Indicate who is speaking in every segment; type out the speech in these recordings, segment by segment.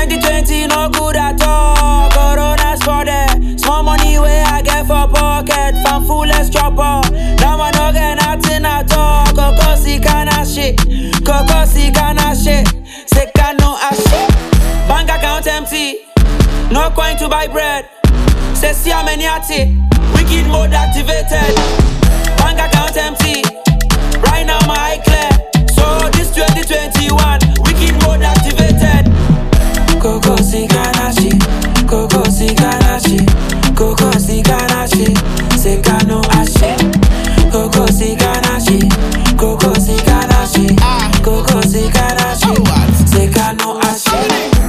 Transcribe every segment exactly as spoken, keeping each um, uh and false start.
Speaker 1: twenty twenty no good at all. Corona's for there. Small money where I get for pocket. Fan fullest chopper. Now I no get nothing at all. Kokosi kana shit. Kokosi kana shit. Say no shit. Bank account empty. No coin to buy bread. Say see how many at it. Wicked mode activated. Bank account empty. Right now my eye clear. So this twenty twenty-one, wicked mode activated. Kokosi Ganashi, Kokosi Ganashi, Kokosi Ganashi, Sekano Ashe. Kokosi Ganashi, Kokosi Ganashi, Kokosi Ganashi, Sekano Ashe.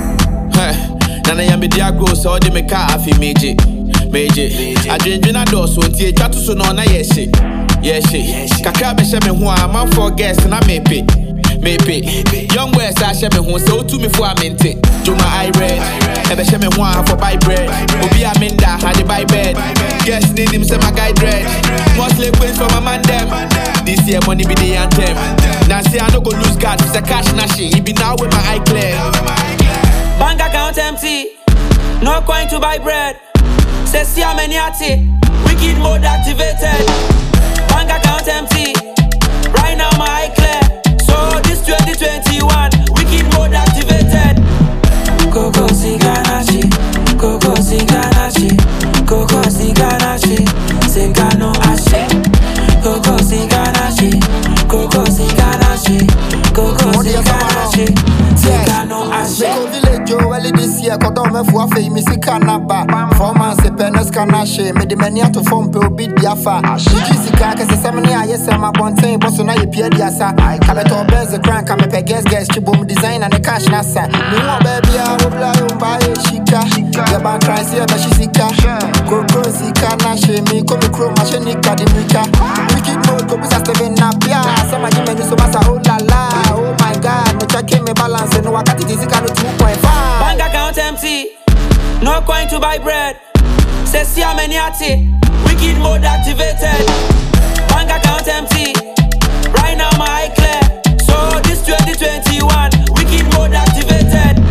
Speaker 2: Nana yambi diagro so de me ka afi meje. Meje. Adwendwena do so ntie twato so no na yeshi. Yeshi. Kakra be she me ho a man for guest na mepe. Mepe. Young boys a she me ho so to me for a mente. Juma I read. E be she me ho for buy bread. Obi aminda had the buy bed. Guest need him say my guy dread. Mostly queens for my man them. This year money be the anthem. Now say I no go lose God for cash na she. He be now with my eye clear.
Speaker 1: Bank account empty. No coin to buy bread. Say see how many at it. Wicked mode activated. Bank account empty. Right now my eye clear. So this twenty twenty-one, wicked mode activated. Kokosi Ganashi, Kokosi Ganashi, Kokosi Ganashi, Sekano Ashe. Kokosi Ganashi, Kokosi Ganashi, Kokosi Ganashi, Sekano Ashe.
Speaker 3: Joel this year, Kodome for a missy canaba. Four months a penis canache, made the many to form to beat Biafa. She carcass a seminary, yes, I'm a bontain, Bosona, Pierre Diasa. I call it all bears a crank, I'm a guess, guess, Chibum design and a cash nasa. No baby, I will fly on by a chica. The bank cries here, but she's sika. Kokosi Ganashi, me come chrome, machinica, the Mika. Wicked mode, go past the Venapia. Some of you men so much, oh la la. Oh my god, me check me balance and what it is, I got two point five.
Speaker 1: Bank account empty. No coin to buy bread. Say see how many at it. Wicked mode activated. Bank account empty. Right now my eye clear. So this twenty twenty-one, wicked mode activated.